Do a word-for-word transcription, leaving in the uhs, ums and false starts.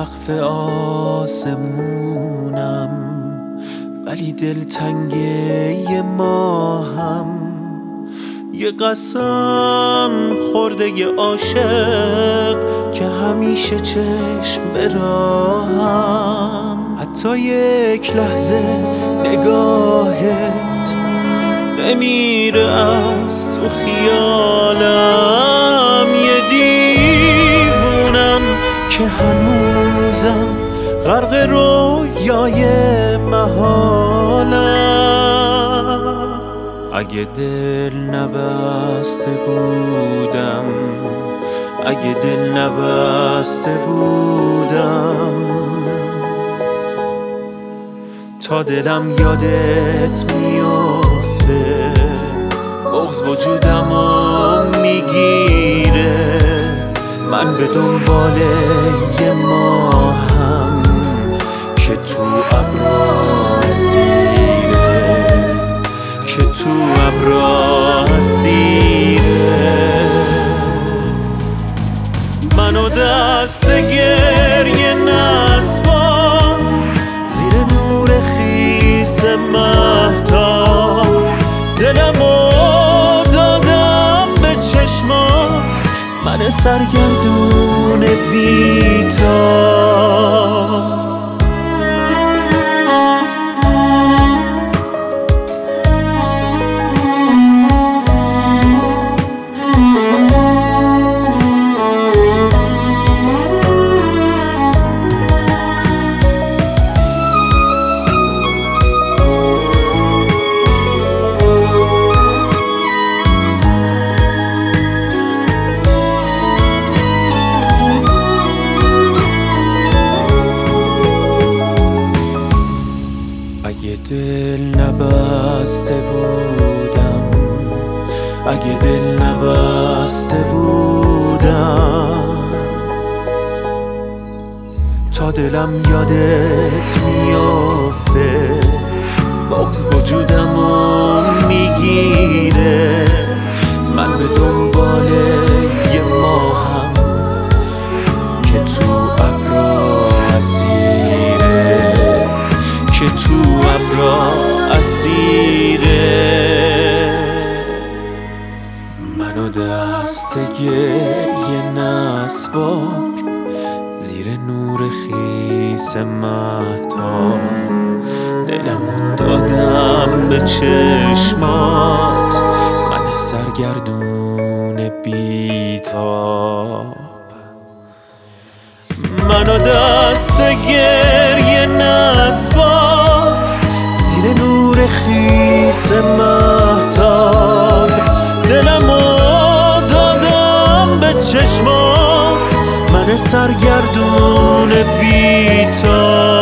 سقف آسمونم، ولی دلتنگه ماهم. یه قسم خورده ی عاشق که همیشه چشم به راهم. حتی یک لحظه نگاهت نمیره از تو خیالم. یه دیوونم که هنوزم غرق رویای محالم. اگه دل نبسته بودم، اگه دل نبسته بودم، تا دلم یادت میافته بغض وجودمو میگیره. من به دنبال یه ماهم که تو ابرا اسیره، که تو ابرا اسیره. منو دست گریه نسپار زیر نور خیس مهتاب. دلمو دادم به چشمات، من سرگردون بی‌تاب. اگه دل نبسته بودم، اگه دل نبسته بودم، تا دلم یادت میافته بغض وجودمو میگیره. من به دنبال یه ماهم که تو ابرا اسیره، که تو ابرا اسیره. منو دست گریه نسپار زیر نور خیس مهتاب. دلمو دادم به چشمات، من سرگردون بی‌تاب. منو دست گریه نسپار زیر نور خیس مهتاب. دلمو دادم به چشمات، من سرگردون بی‌تاب.